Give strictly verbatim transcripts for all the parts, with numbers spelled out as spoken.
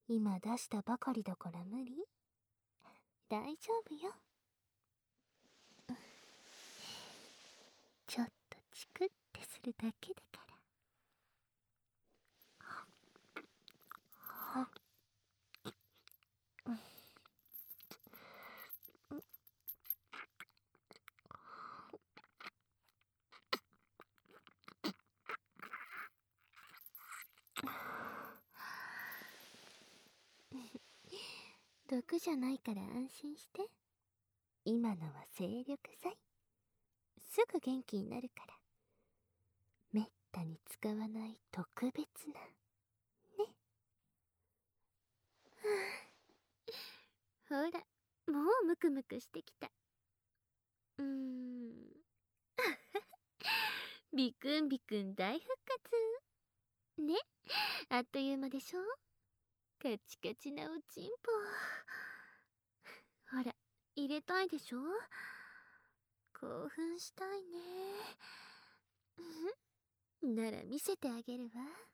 今出したばかりだから無理？大丈夫よ。ちょっとチクってするだけだから。はっ。毒じゃないから安心して。今のは精力剤。すぐ元気になるから。めったに使わない特別なね。ほら、もうムクムクしてきた。うーんビクンビクン大復活ね。あっという間でしょ。カチカチなおちんぽ。ほら、入れたいでしょ。興奮したいね。なら見せてあげるわ。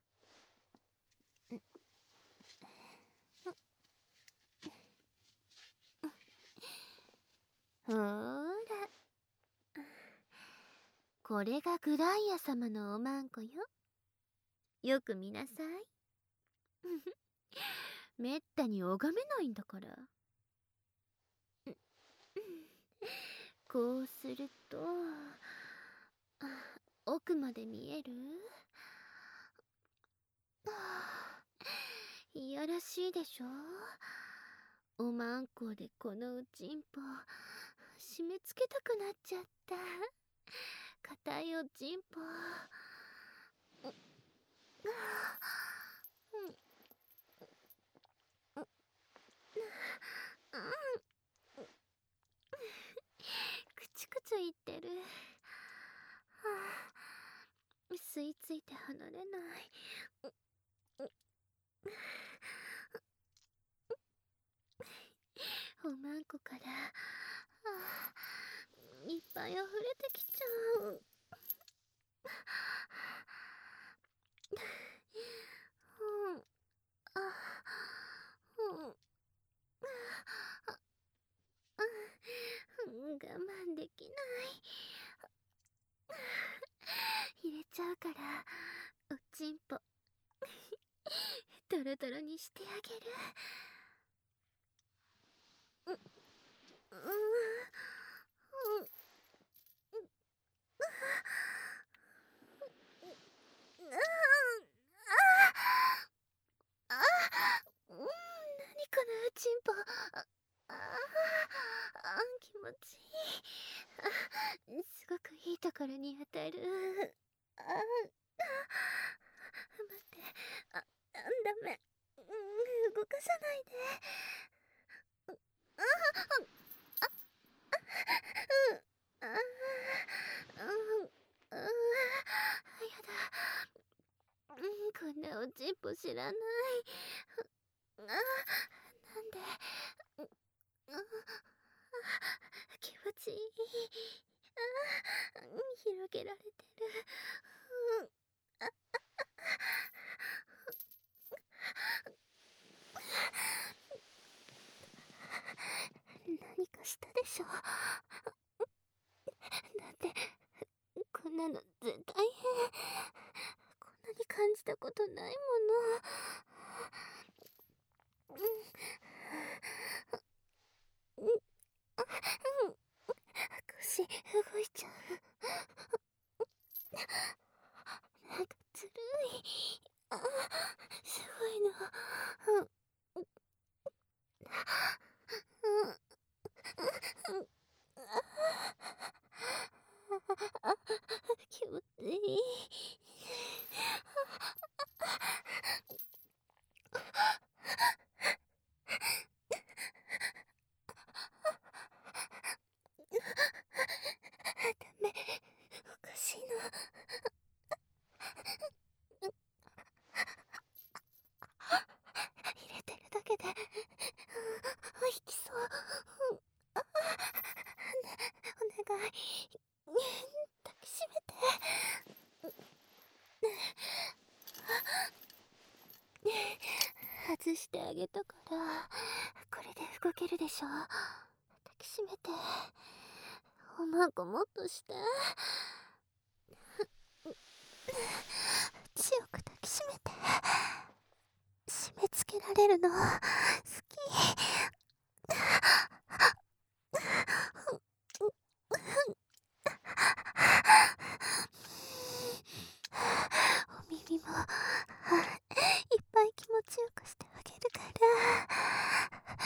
ほーら、これがグライア様のおまんこよ。よく見なさい。めったに拝めないんだから。こうすると奥まで見える。いやらしいでしょ。おまんこでこのおちんぽ締め付けたくなっちゃった。硬いおちんぽ。くちくち言ってる。はあ、吸い付いて離れない。おまんこから、はあ、いっぱい溢れてきちゃう。うん、あ、うん、我慢できない。入れちゃうから、おちんぽドロドロにしてあげる。う、う、うん、うん、ああ、うん、何このおちんぽ。ああ、気持ちいい。あ、すごくいいところに当たる。ああ、待って、あ、ダメ。うん、動かさないで。ああ、あ、あ、うん、あ、やだ。うん、こんなおちんぽ知らない。あ、なんで。あ、気持ちいい。あ、広げられてる。うん、あ、何かしたでしょ。だってこんなの絶対変。こんなに感じたことないもの。うん、うん、あ、うん、腰動いちゃう。なんかずるい。あ、すごいの。うん、うん、うん、あ、気持ちいい。ダメ、おかしいの。入れてるだけで移してあげたから、これで動けるでしょ。抱きしめて、おまんこもっとして。強く抱きしめて。締め付けられるの好き。お耳もいっぱい気持ちよくしてあげるから、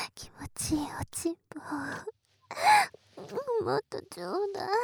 気持ちいいおちんぽをもっとちょうだい。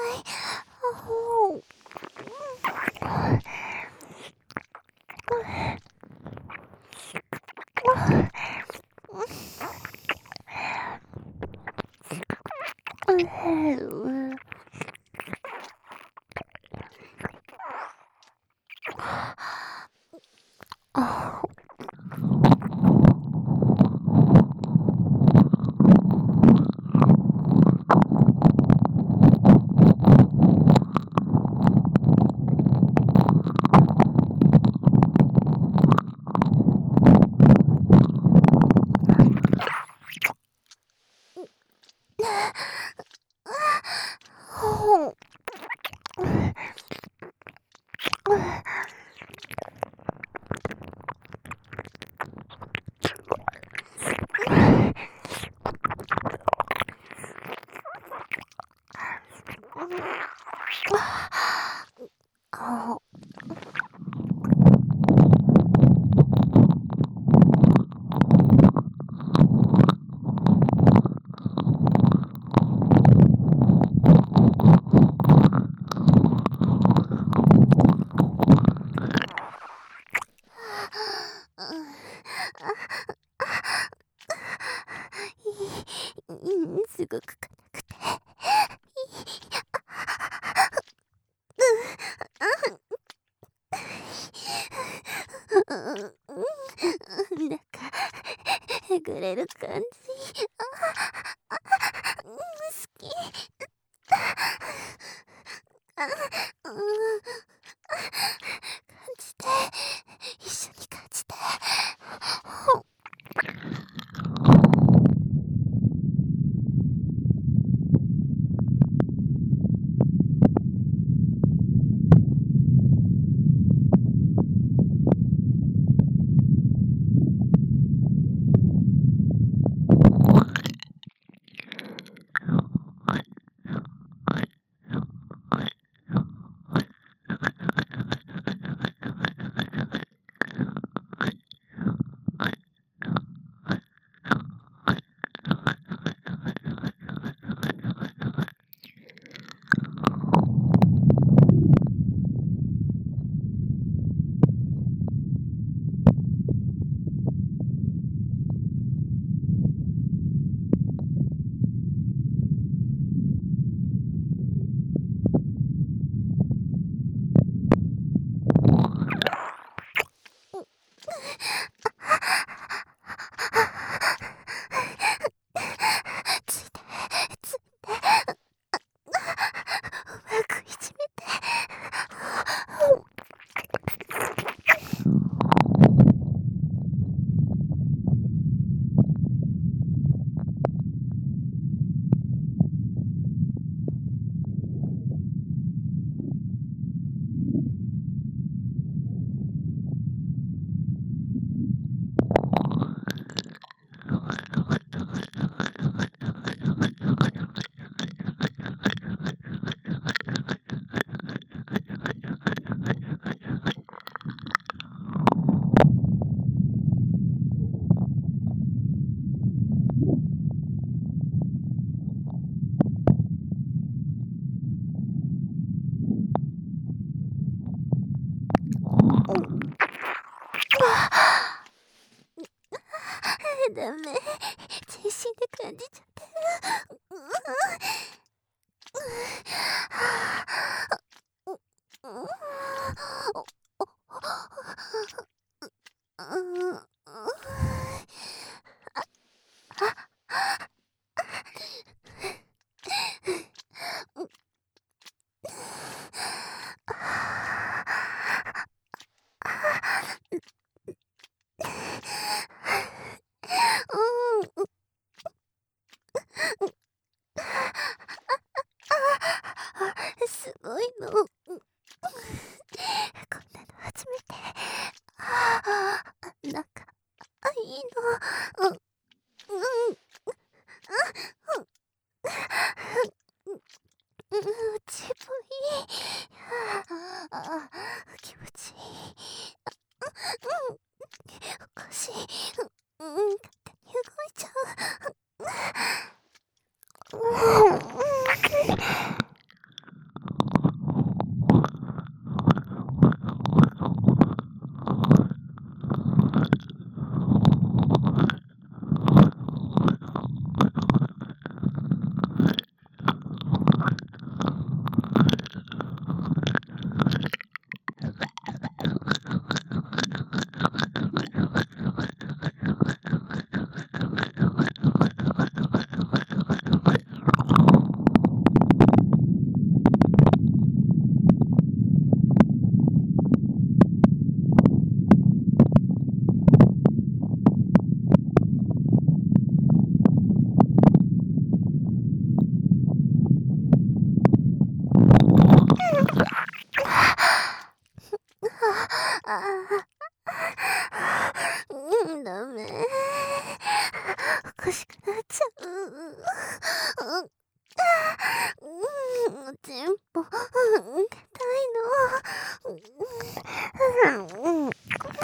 すごく硬くてなんかえぐれる感じ。好き。感じて、一緒に感じて。ついて、ついて。うまくいじめて。ダメ、全身で感じちゃってる。 うん、うん、うん、うちぽい。ああ、気持ちいい。うん、おかしい。うん、勝手に動いちゃう。うん、ああ、うん、ダメ。おかしくなっちゃう。うん、うん、チンポ、うん、硬いの。うん、うん。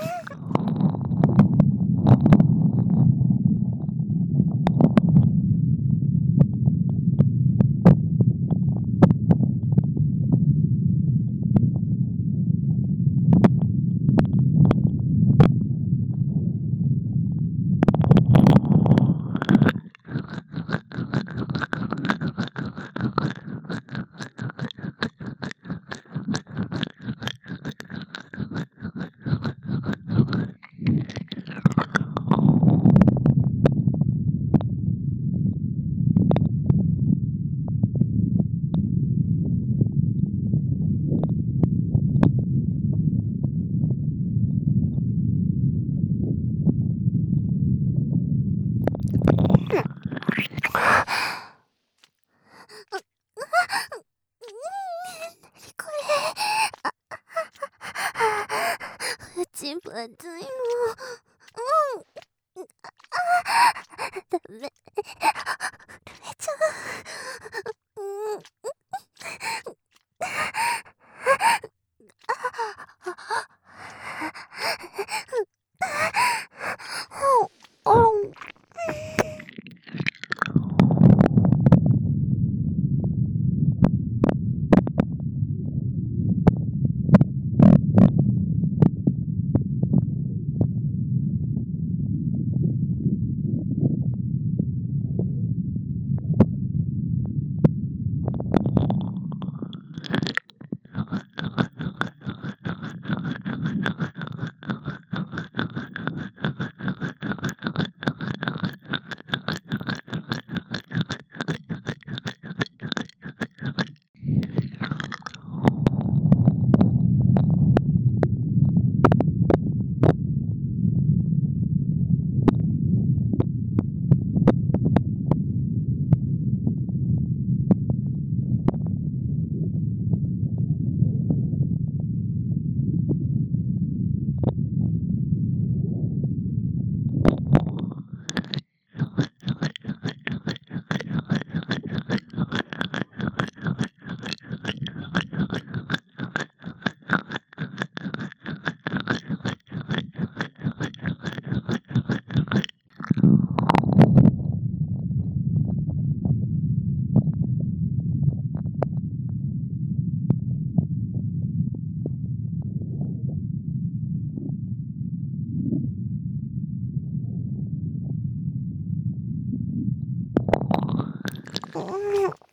何これ。チンポ熱いの。うん。ダメ。震えちゃう。うん。うん。うん。うん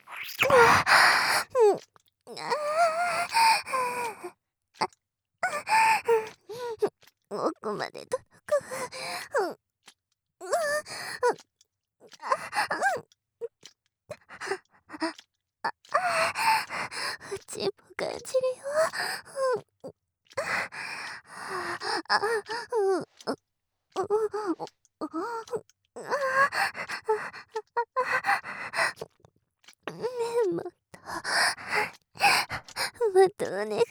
奥まで届く。うん。うん。チンポ感じるよ。うん。あ、うん。うん。もっと、もっとお願い。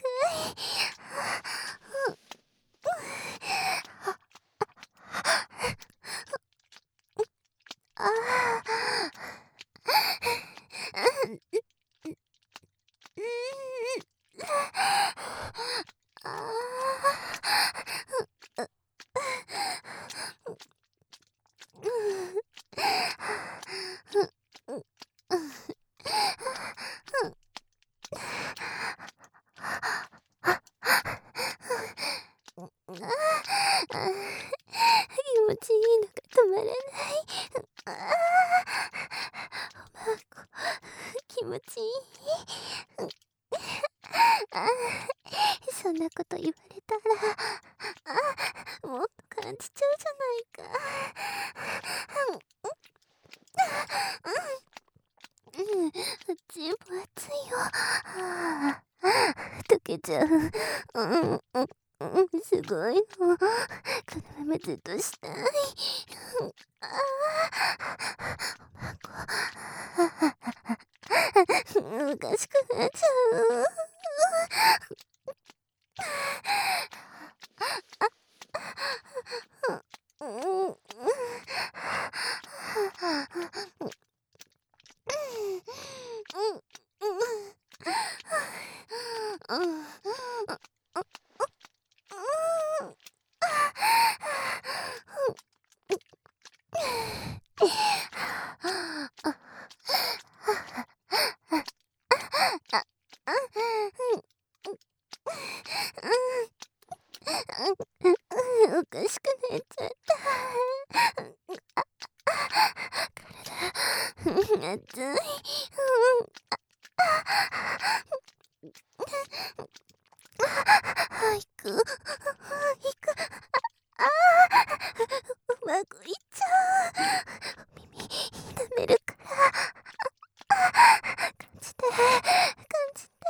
たら、あ、もっと感じちゃうじゃないか。うん、うん、うん、チンポ熱いよ。はあ、溶けちゃう。うん、うん、うん、すごいの。このままずっとしたい。ああ、おかしくなっちゃう。うん、うん、うん、おかしくなっちゃった。体、熱い。はいく、はいく。ああ、うまくいっちゃう。耳、痛めるから。感じて、感じて。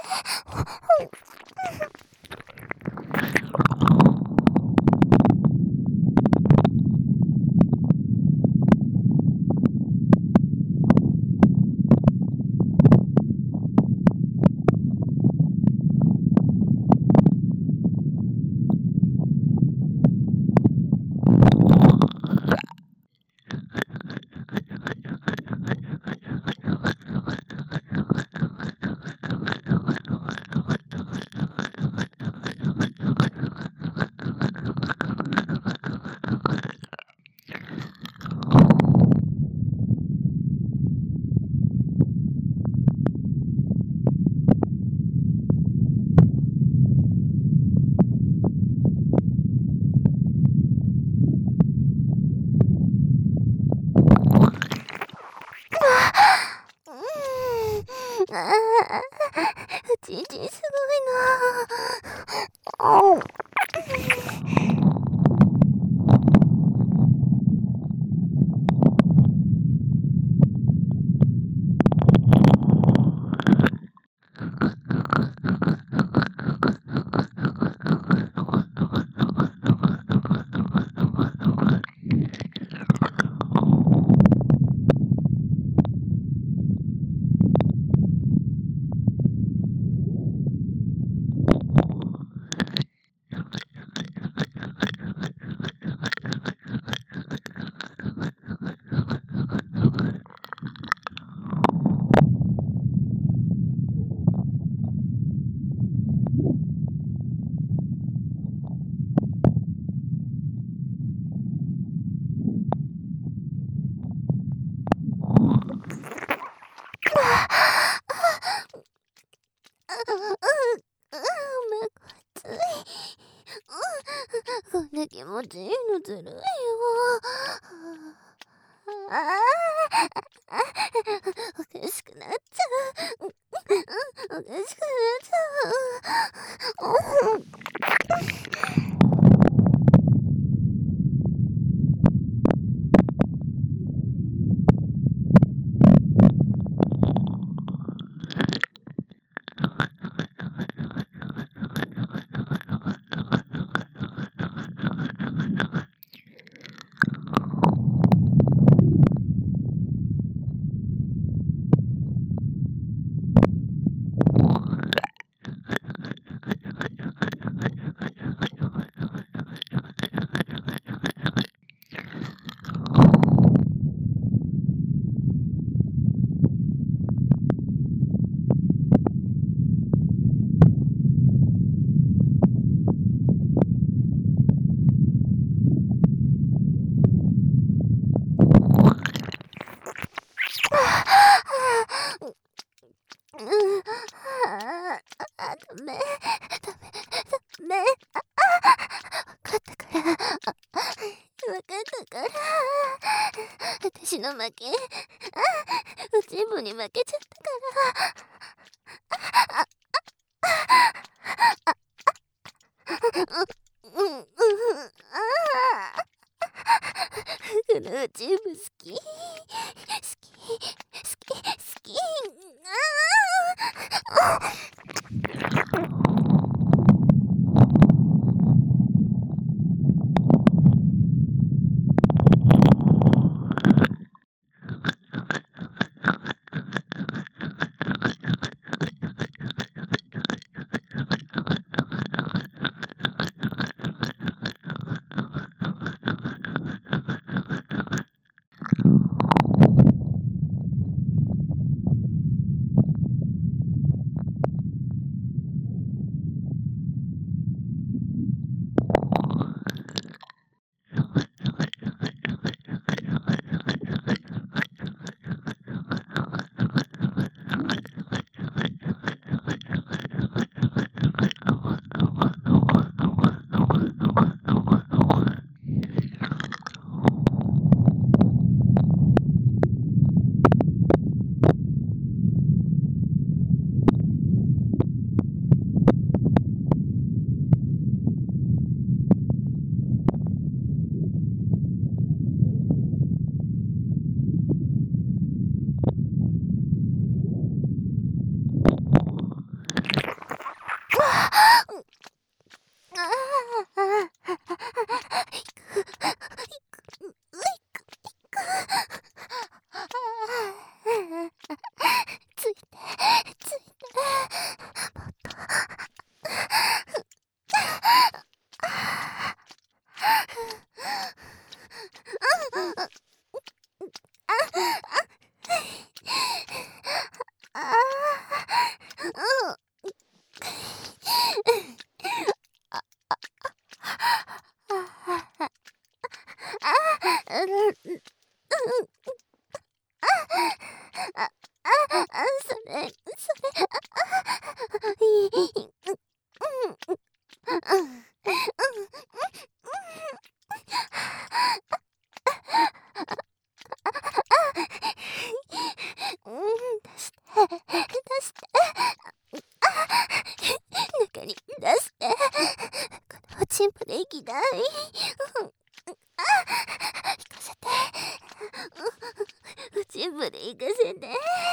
うん、ああ、ちんちんすごいな。あ、うん、うん、めっつい。うん、こんな気持ちいいのずるいよ。ああ、おかしくなっちゃう。うん、おかしくなっちゃう。うん、ああ、ダメ、ダメ、ダメ。あ、わかったから。あ、わかったから。私の負け。あ、うちぶに負けちゃったから。あ、あ、あ、あ、 の全部好き。好き、好き、好き。ああ。チンポできない。うん、あ、行かせて。うん、チンポで行かせて。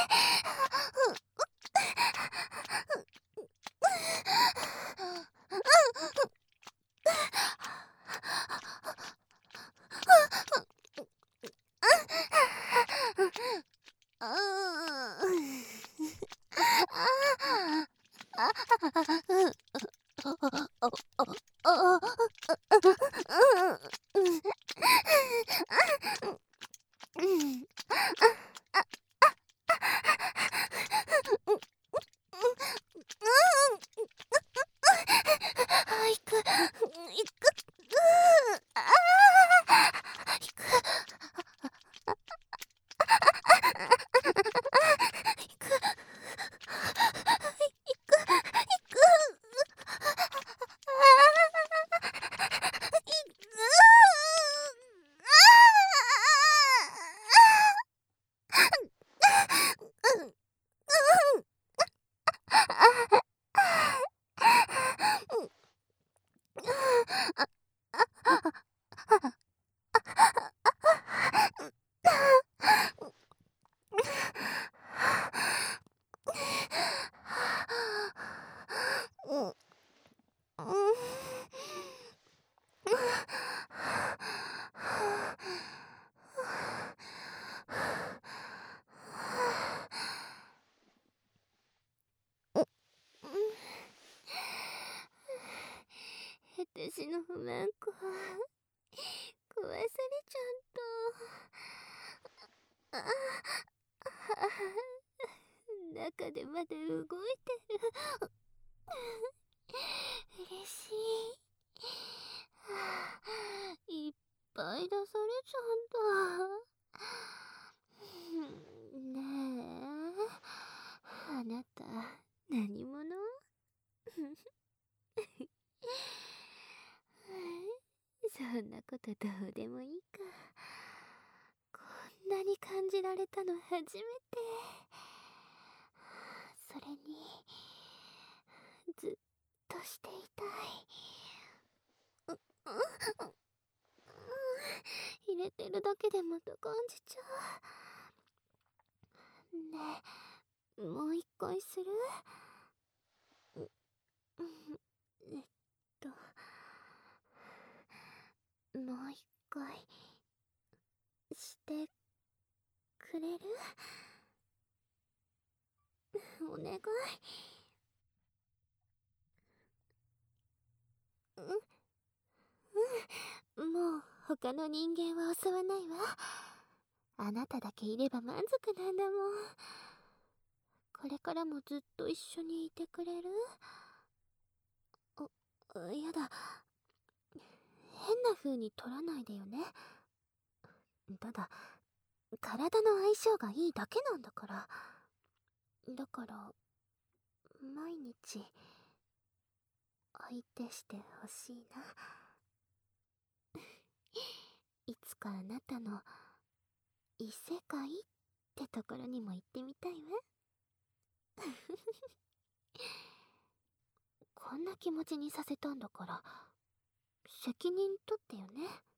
私の不満子壊されちゃった。ああ、中でまだ動いてる。嬉しい。いっぱい出されちゃった。ねえ、あなた何者？そんなことどうでもいいか。こんなに感じられたの初めて。それにずっとしていたい。う、う、う、入れれてるだけでまた感じちゃう。ねえ、もう一回する？う、うん、えっと、もう一回、してくれる？お願い。う、うん、もう他の人間は襲わないわ。あなただけいれば満足なんだもん。これからもずっと一緒にいてくれる？あ、やだ。変な風に取らないでよね。ただ、体の相性がいいだけなんだから。だから、毎日、相手してほしいな。いつかあなたの異世界ってところにも行ってみたいわ。こんな気持ちにさせたんだから責任取ってよね。